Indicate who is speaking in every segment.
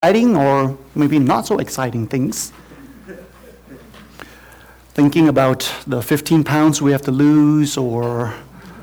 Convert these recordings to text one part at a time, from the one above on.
Speaker 1: exciting or maybe not so exciting things. Thinking about the 15 pounds we have to lose or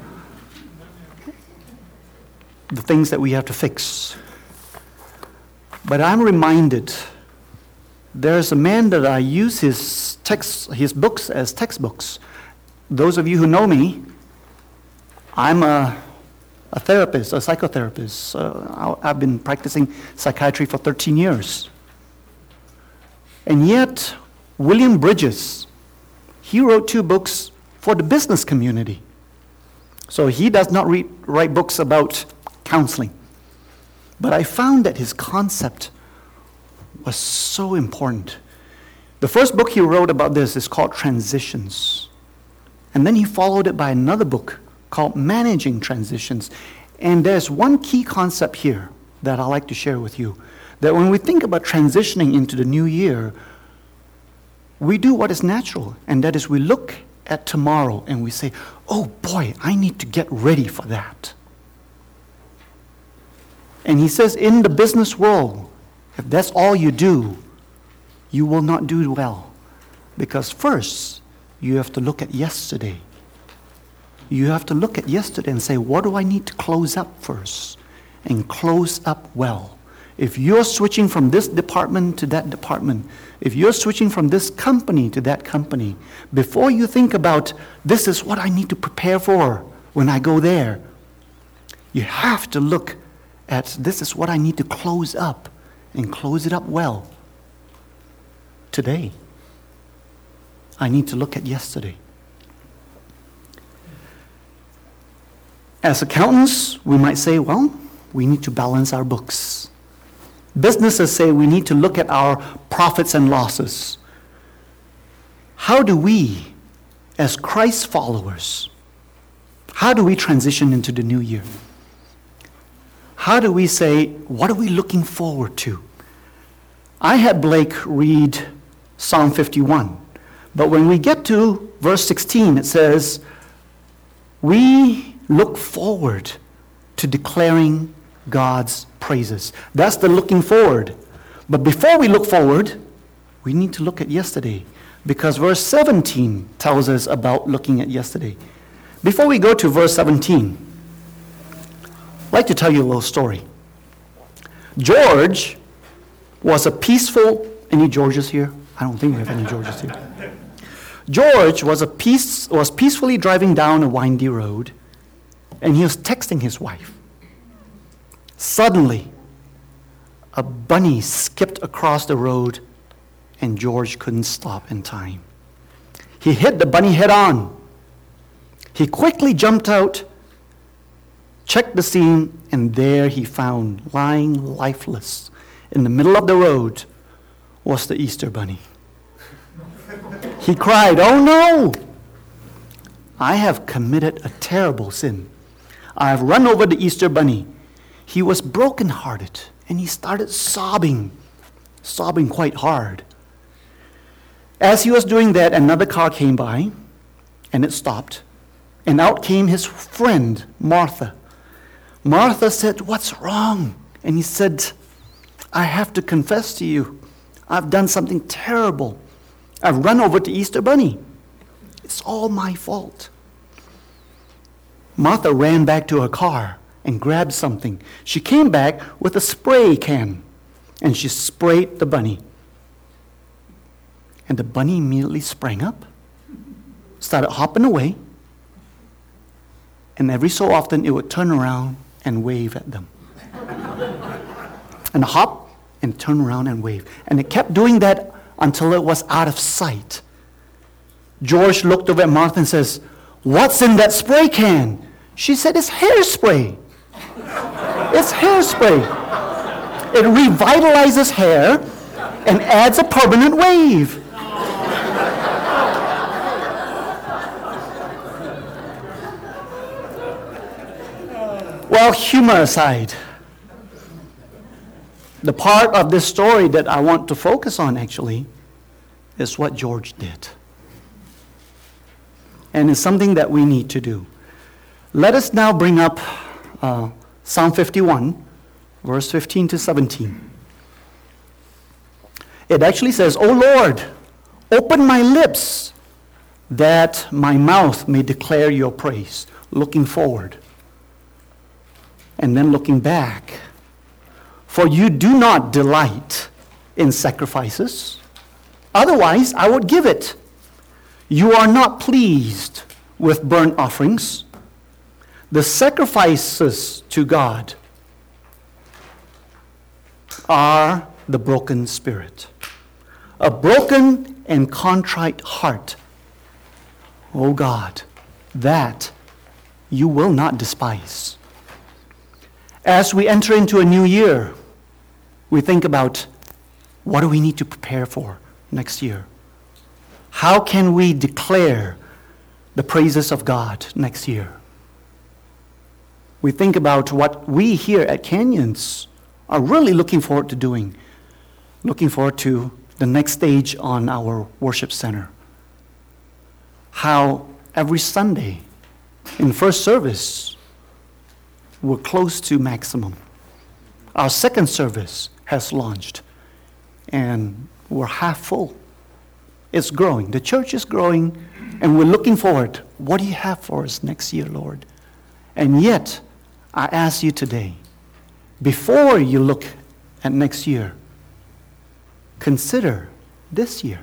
Speaker 1: the things that we have to fix. But I'm reminded there's a man that I use his books as textbooks. Those of you who know me, I'm a therapist, a psychotherapist. I've been practicing psychiatry for 13 years. And yet, William Bridges, he wrote 2 books for the business community. So he does not write books about counseling. But I found that his concept was so important. The first book he wrote about this is called Transitions. And then he followed it by another book called Managing Transitions. And there's one key concept here that I'd like to share with you. That when we think about transitioning into the new year, we do what is natural, and that is we look at tomorrow and we say, oh boy, I need to get ready for that. And he says in the business world, if that's all you do, you will not do well. Because first, you have to look at yesterday. You have to look at yesterday and say, what do I need to close up first? And close up well. If you're switching from this department to that department, if you're switching from this company to that company, before you think about, this is what I need to prepare for when I go there, you have to look at, this is what I need to close up, and close it up well. Today, I need to look at yesterday. As accountants, we might say, well, we need to balance our books. Businesses say we need to look at our profits and losses. How do we, as Christ followers, how do we transition into the new year? How do we say, what are we looking forward to? I had Blake read Psalm 51, but when we get to verse 16, it says, we look forward to declaring God's praises. That's the looking forward. But before we look forward, we need to look at yesterday, because verse 17 tells us about looking at yesterday. Before we go to verse 17, I'd like to tell you a little story. George was a peaceful, any Georges here? I don't think we have any Georges here. George was peacefully driving down a windy road, and he was texting his wife. Suddenly, a bunny skipped across the road, and George couldn't stop in time. He hit the bunny head on. He quickly jumped out, checked the scene, and there he found, lying lifeless in the middle of the road, was the Easter bunny. He cried, "Oh no! I have committed a terrible sin. I have run over the Easter bunny." He was brokenhearted, and he started sobbing quite hard. As he was doing that, another car came by, and it stopped, and out came his friend, Martha. Martha said, "What's wrong?" And he said, "I have to confess to you, I've done something terrible. I've run over the Easter bunny. It's all my fault." Martha ran back to her car and grabbed something. She came back with a spray can, and she sprayed the bunny. And the bunny immediately sprang up, started hopping away, and every so often it would turn around and wave at them. And hop and turn around and wave. And it kept doing that until it was out of sight. George looked over at Martha and says, "What's in that spray can?" She said, "It's hairspray. It's hairspray. It revitalizes hair and adds a permanent wave." Well, humor aside, the part of this story that I want to focus on actually is what George did. And it's something that we need to do. Let us now bring up Psalm 51, verse 15 to 17. It actually says, "O Lord, open my lips that my mouth may declare your praise." Looking forward. And then looking back. "For you do not delight in sacrifices. Otherwise, I would give it. You are not pleased with burnt offerings." The sacrifices to God are the broken spirit. A broken and contrite heart. Oh God, that you will not despise. As we enter into a new year, we think about what do we need to prepare for next year? How can we declare the praises of God next year? We think about what we here at Canyons are really looking forward to doing. Looking forward to the next stage on our worship center. How every Sunday in first service, we're close to maximum. Our second service has launched, and we're half full. It's growing. The church is growing, and we're looking forward. What do you have for us next year, Lord? And yet, I ask you today, before you look at next year, consider this year.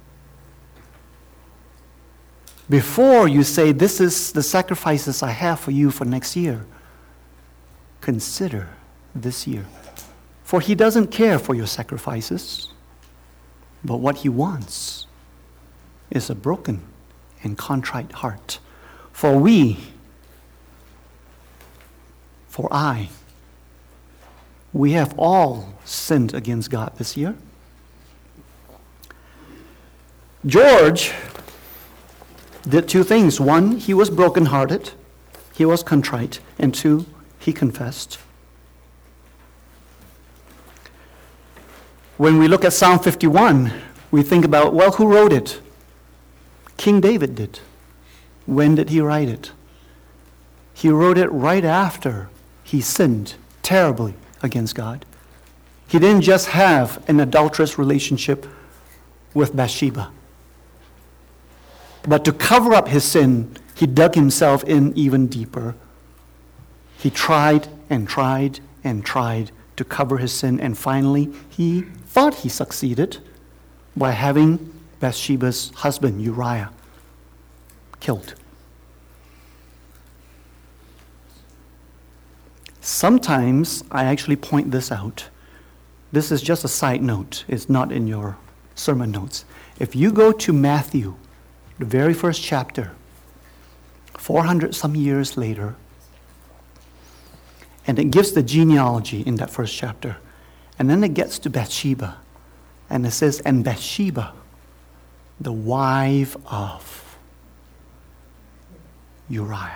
Speaker 1: Before you say, "This is the sacrifices I have for you for next year," consider this year. For He doesn't care for your sacrifices, but what He wants is a broken and contrite heart. For we have all sinned against God this year. George did two things. One, he was brokenhearted, he was contrite, and two, he confessed. When we look at Psalm 51, we think about, well, who wrote it? King David did. When did he write it? He wrote it right after he sinned terribly against God. He didn't just have an adulterous relationship with Bathsheba, but to cover up his sin, he dug himself in even deeper. He tried and tried and tried to cover his sin, and finally he thought he succeeded by having Bathsheba's husband, Uriah, killed. Sometimes I actually point this out. This is just a side note. It's not in your sermon notes. If you go to Matthew, the very first chapter, 400 some years later, and it gives the genealogy in that first chapter, and then it gets to Bathsheba, and it says, "And Bathsheba, the wife of Uriah."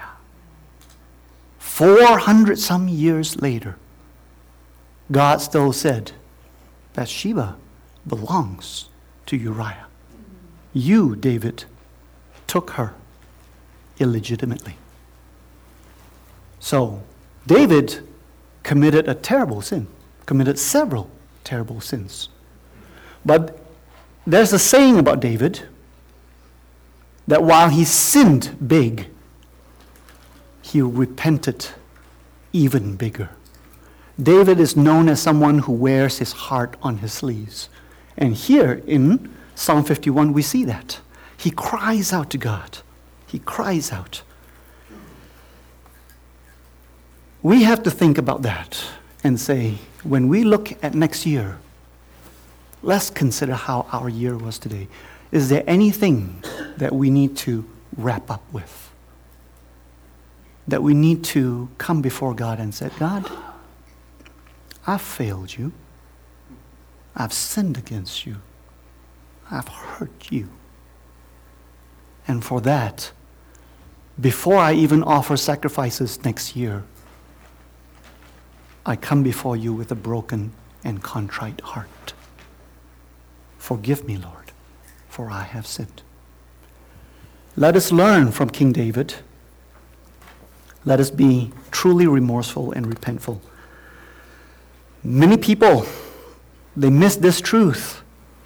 Speaker 1: 400 some years later, God still said, Bathsheba belongs to Uriah. You, David, took her illegitimately. So, David committed a terrible sin, committed several terrible sins. But there's a saying about David that while he sinned big, he repented even bigger. David is known as someone who wears his heart on his sleeves. And here in Psalm 51, we see that. He cries out to God. He cries out. We have to think about that and say, when we look at next year, let's consider how our year was today. Is there anything that we need to wrap up with? That we need to come before God and say, God, I've failed you. I've sinned against you. I've hurt you. And for that, before I even offer sacrifices next year, I come before you with a broken and contrite heart. Forgive me, Lord, for I have sinned. Let us learn from King David. Let us be truly remorseful and repentful. Many people, they miss this truth.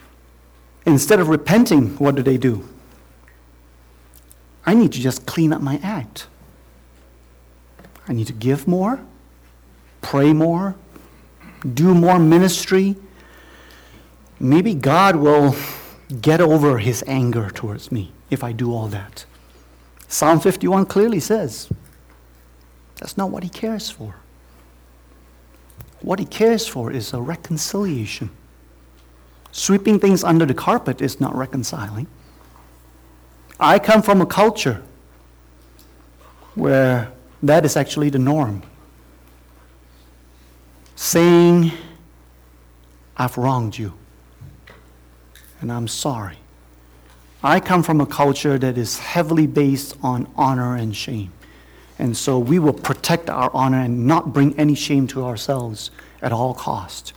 Speaker 1: Instead of repenting, what do? I need to just clean up my act. I need to give more, pray more, do more ministry. Maybe God will get over his anger towards me if I do all that. Psalm 51 clearly says that's not what he cares for. What he cares for is a reconciliation. Sweeping things under the carpet is not reconciling. I come from a culture where that is actually the norm. Saying, I've wronged you, and I'm sorry. I come from a culture that is heavily based on honor and shame. And so we will protect our honor and not bring any shame to ourselves at all cost.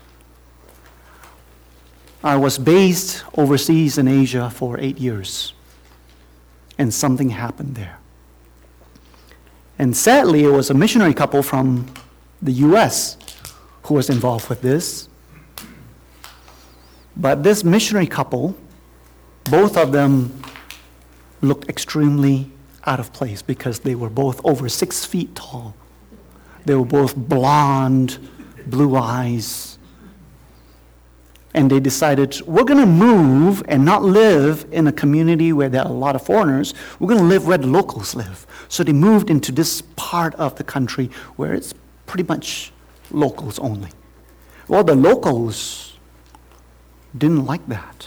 Speaker 1: I was based overseas in Asia for 8 years, and something happened there. And sadly, it was a missionary couple from the U.S. who was involved with this. But this missionary couple, both of them looked extremely out of place because they were both over 6 feet tall. They were both blonde, blue eyes. And they decided, we're going to move and not live in a community where there are a lot of foreigners. We're going to live where the locals live. So they moved into this part of the country where it's pretty much locals only. Well, the locals didn't like that.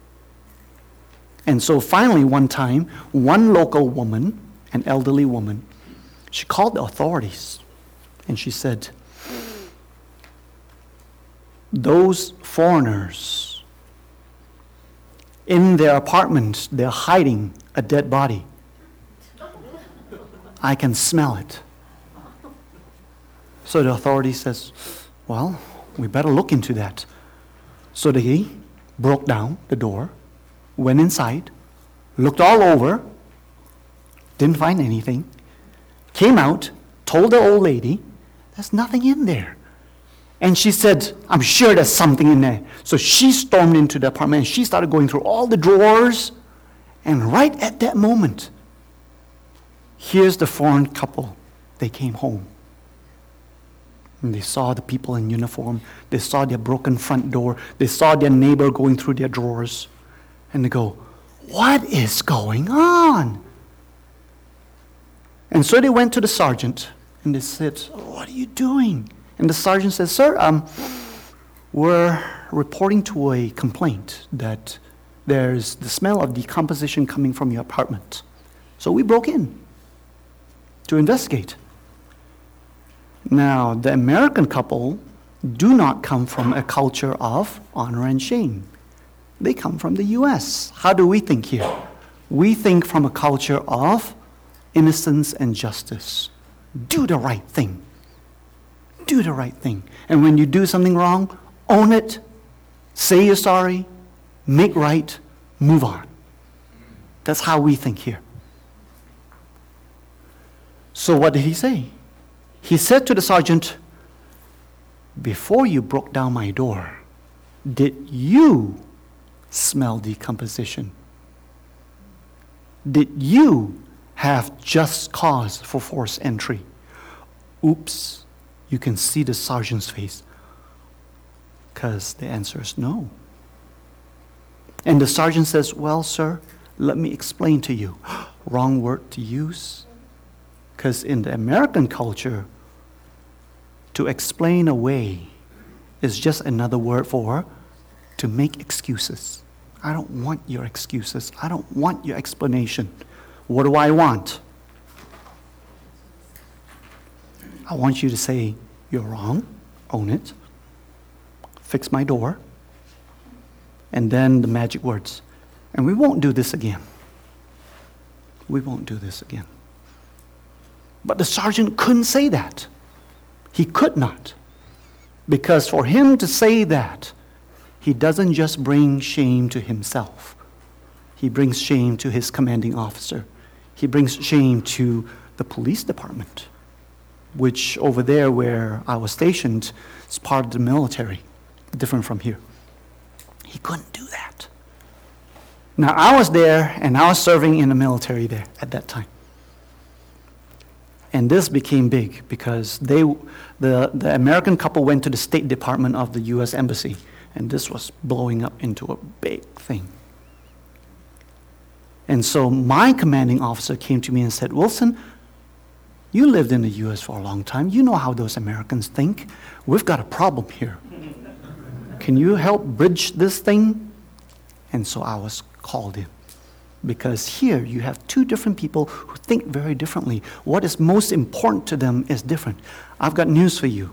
Speaker 1: And so finally one time, one local woman, an elderly woman, she called the authorities and she said, those foreigners, in their apartment, they're hiding a dead body. I can smell it. So the authority says, well, we better look into that. So they broke down the door, went inside, looked all over, didn't find anything, came out, told the old lady, there's nothing in there. And she said, I'm sure there's something in there. So she stormed into the apartment and she started going through all the drawers. And right at that moment, here's the foreign couple. They came home. And they saw the people in uniform. They saw their broken front door. They saw their neighbor going through their drawers. And they go, what is going on? And so they went to the sergeant and they said, what are you doing? And the sergeant says, sir, we're reporting to a complaint that there's the smell of decomposition coming from your apartment. So we broke in to investigate. Now, the American couple do not come from a culture of honor and shame. They come from the U.S. How do we think here? We think from a culture of innocence and justice. Do the right thing. Do the right thing. And when you do something wrong, own it, say you're sorry, make right, move on. That's how we think here. So what did he say? He said to the sergeant, before you broke down my door, did you smell decomposition? Did you have just cause for forced entry? Oops. You can see the sergeant's face because the answer is no. And the sergeant says, well, sir, let me explain to you. Wrong word to use. Because in the American culture, to explain away is just another word for to make excuses. I don't want your excuses. I don't want your explanation. What do I want? I want you to say, you're wrong, own it, fix my door, and then the magic words. And we won't do this again. We won't do this again. But the sergeant couldn't say that. He could not. Because for him to say that, he doesn't just bring shame to himself. He brings shame to his commanding officer. He brings shame to the police department, which over there where I was stationed is part of the military, different from here. He couldn't do that. Now, I was there, and I was serving in the military there at that time. And this became big because the American couple went to the State Department of the U.S. Embassy, and this was blowing up into a big thing. And so my commanding officer came to me and said, Wilson, you lived in the U.S. for a long time. You know how those Americans think. We've got a problem here. Can you help bridge this thing? And so I was called in. Because here you have two different people who think very differently. What is most important to them is different. I've got news for you.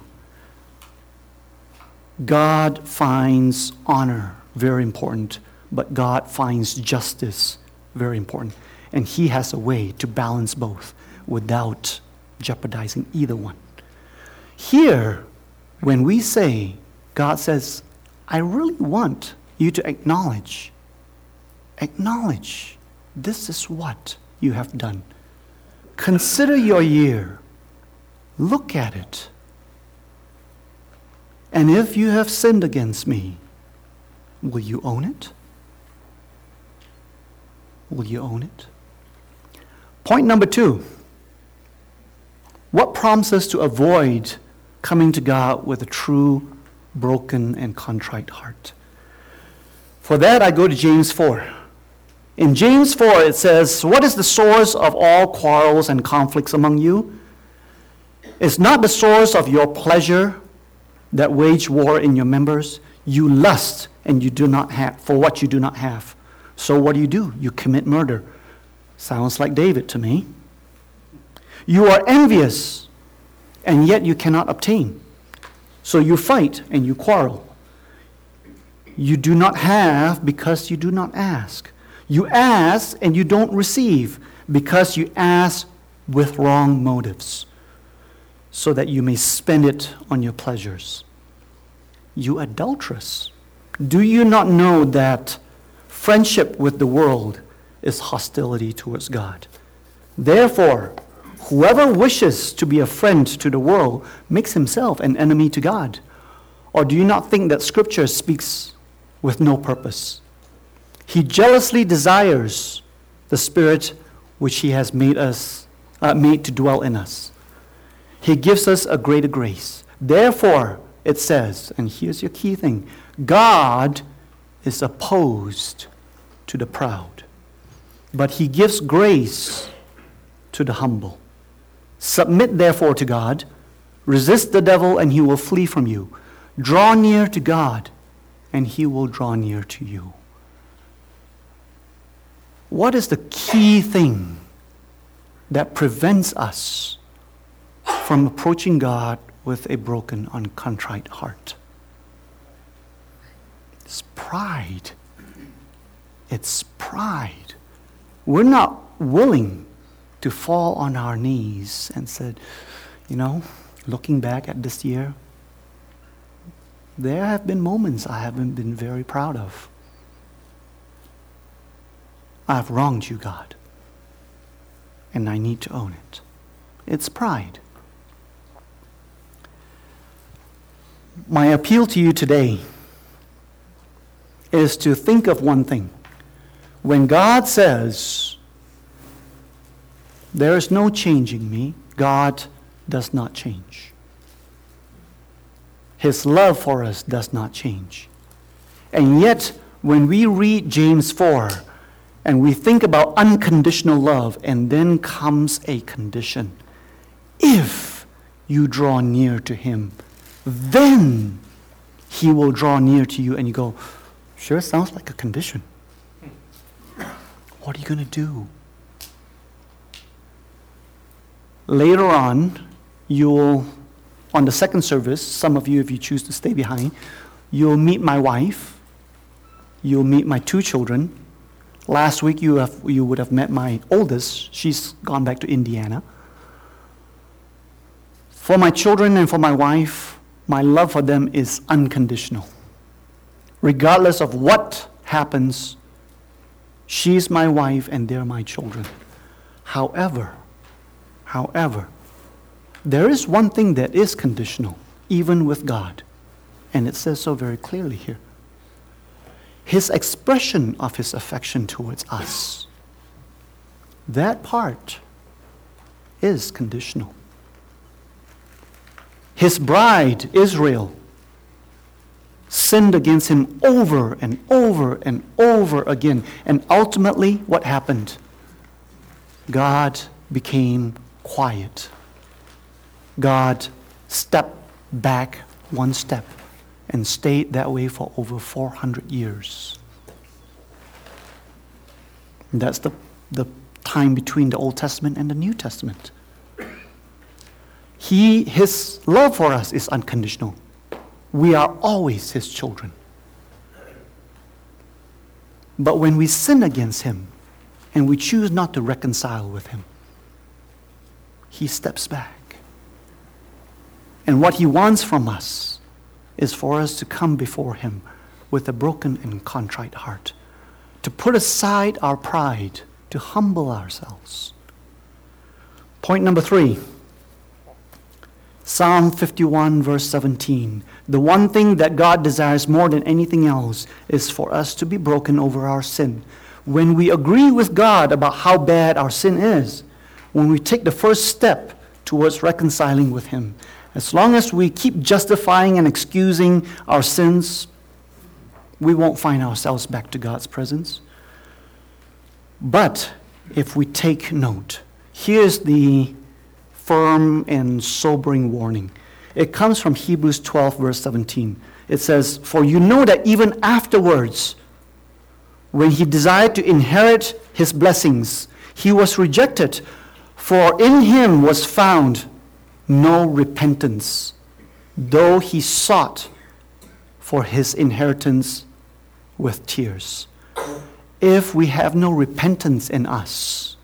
Speaker 1: God finds honor very important, but God finds justice very important. And He has a way to balance both without jeopardizing either one. Here, when we say, God says, I really want you to acknowledge this is what you have done. Consider your year. Look at it. And if you have sinned against me, will you own it? Will you own it? Point number 2. What prompts us to avoid coming to God with a true, broken, and contrite heart? For that, I go to James 4. In James 4, it says, what is the source of all quarrels and conflicts among you? It's not the source of your pleasure that wage war in your members. You lust and you do not have for what you do not have. So what do? You commit murder. Sounds like David to me. You are envious, and yet you cannot obtain. So you fight and you quarrel. You do not have because you do not ask. You ask and you don't receive because you ask with wrong motives, so that you may spend it on your pleasures. You adulteress, do you not know that friendship with the world is hostility towards God? Therefore, whoever wishes to be a friend to the world makes himself an enemy to God. Or do you not think that Scripture speaks with no purpose? He jealously desires the Spirit which He has made to dwell in us. He gives us a greater grace. Therefore, it says, and here's your key thing, God is opposed to the proud, but He gives grace to the humble. Submit therefore to God, resist the devil, and he will flee from you. Draw near to God, and He will draw near to you. What is the key thing that prevents us from approaching God with a broken, uncontrite heart? It's pride. It's pride. We're not willing to fall on our knees and said, looking back at this year, there have been moments I haven't been very proud of. I've wronged you, God, and I need to own it. It's pride. My appeal to you today is to think of one thing. When God says, there is no changing me, God does not change. His love for us does not change. And yet, when we read James 4, and we think about unconditional love, and then comes a condition. If you draw near to Him, then He will draw near to you. And you go, sure sounds like a condition. What are you going to do? Later on, on the second service, some of you, if you choose to stay behind, you'll meet my wife. You'll meet my 2 children. Last week you would have met my oldest. She's gone back to Indiana. For my children and for my wife, my love for them is unconditional. Regardless of what happens, she's my wife and they're my children. However, there is one thing that is conditional, even with God. And it says so very clearly here. His expression of His affection towards us. That part is conditional. His bride, Israel, sinned against Him over and over and over again. And ultimately, what happened? God became quiet. God stepped back one step and stayed that way for over 400 years. And that's the time between the Old Testament and the New Testament. His love for us is unconditional. We are always His children. But when we sin against Him and we choose not to reconcile with Him, He steps back. And what He wants from us is for us to come before Him with a broken and contrite heart, to put aside our pride, to humble ourselves. Point number 3. Psalm 51 verse 17. The one thing that God desires more than anything else is for us to be broken over our sin. When we agree with God about how bad our sin is, when we take the first step towards reconciling with Him, as long as we keep justifying and excusing our sins, we won't find ourselves back to God's presence. But if we take note, here's the firm and sobering warning. It comes from Hebrews 12, verse 17. It says, "For you know that even afterwards, when he desired to inherit his blessings, he was rejected, for in him was found no repentance, though he sought for his inheritance with tears." If we have no repentance in us,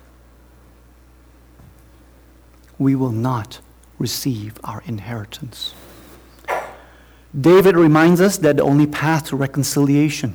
Speaker 1: we will not receive our inheritance. David reminds us that the only path to reconciliation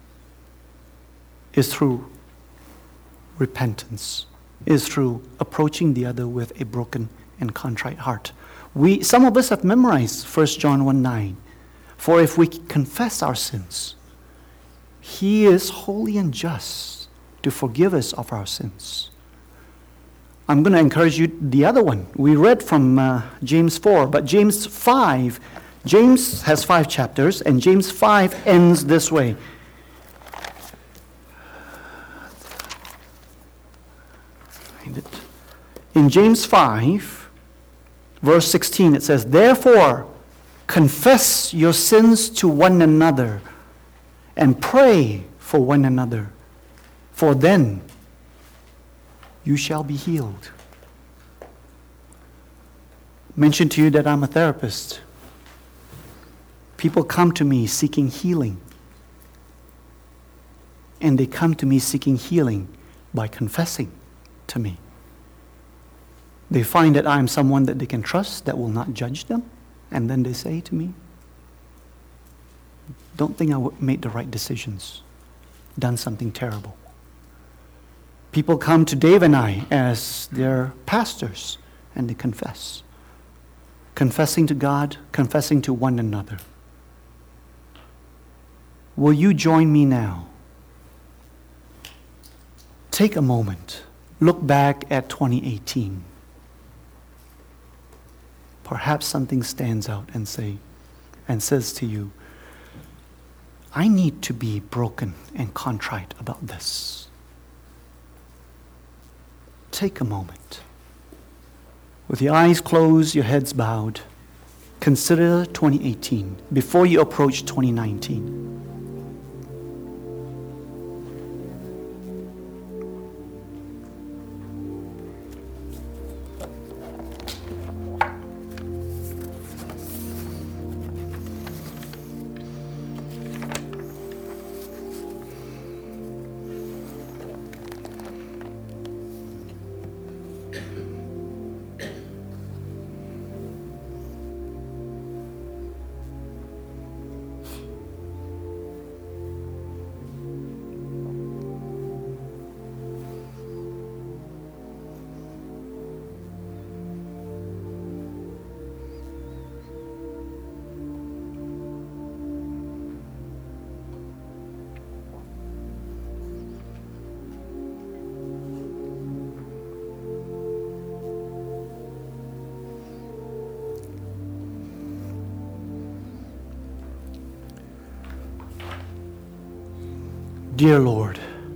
Speaker 1: is through repentance, is through approaching the other with a broken and contrite heart. Some of us have memorized 1 John 1:9. For if we confess our sins, He is holy and just to forgive us of our sins. I'm going to encourage you the other one. We read from James 4, but James 5, James has 5 chapters, and James 5 ends this way. In James 5, verse 16, it says, "Therefore, confess your sins to one another and pray for one another, for then you shall be healed." I mentioned to you that I'm a therapist. People come to me seeking healing. And they come to me seeking healing by confessing to me. They find that I'm someone that they can trust, that will not judge them. And then they say to me, "Don't think I made the right decisions, done something terrible." People come to Dave and I as their pastors, and they confess. Confessing to God, confessing to one another. Will you join me now? Take a moment. Look back at 2018. Perhaps something stands out and says to you, I need to be broken and contrite about this. Take a moment. With your eyes closed, your heads bowed, consider 2018 before you approach 2019. Dear Lord,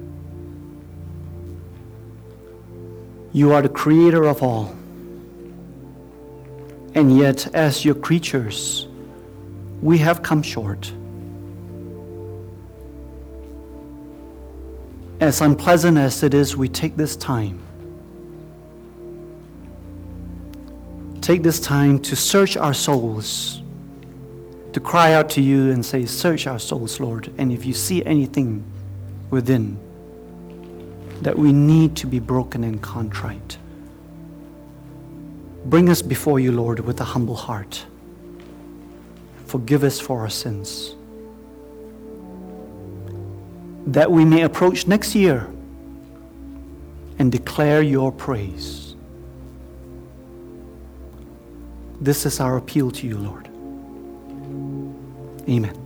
Speaker 1: you are the creator of all. And yet, as your creatures, we have come short. As unpleasant as it is, we take this time. Take this time to search our souls, to cry out to you and say, search our souls, Lord. And if you see anything within that we need to be broken and contrite, bring us before you, Lord, with a humble heart. Forgive us for our sins, that we may approach next year and declare your praise. This is our appeal to you, Lord. Amen.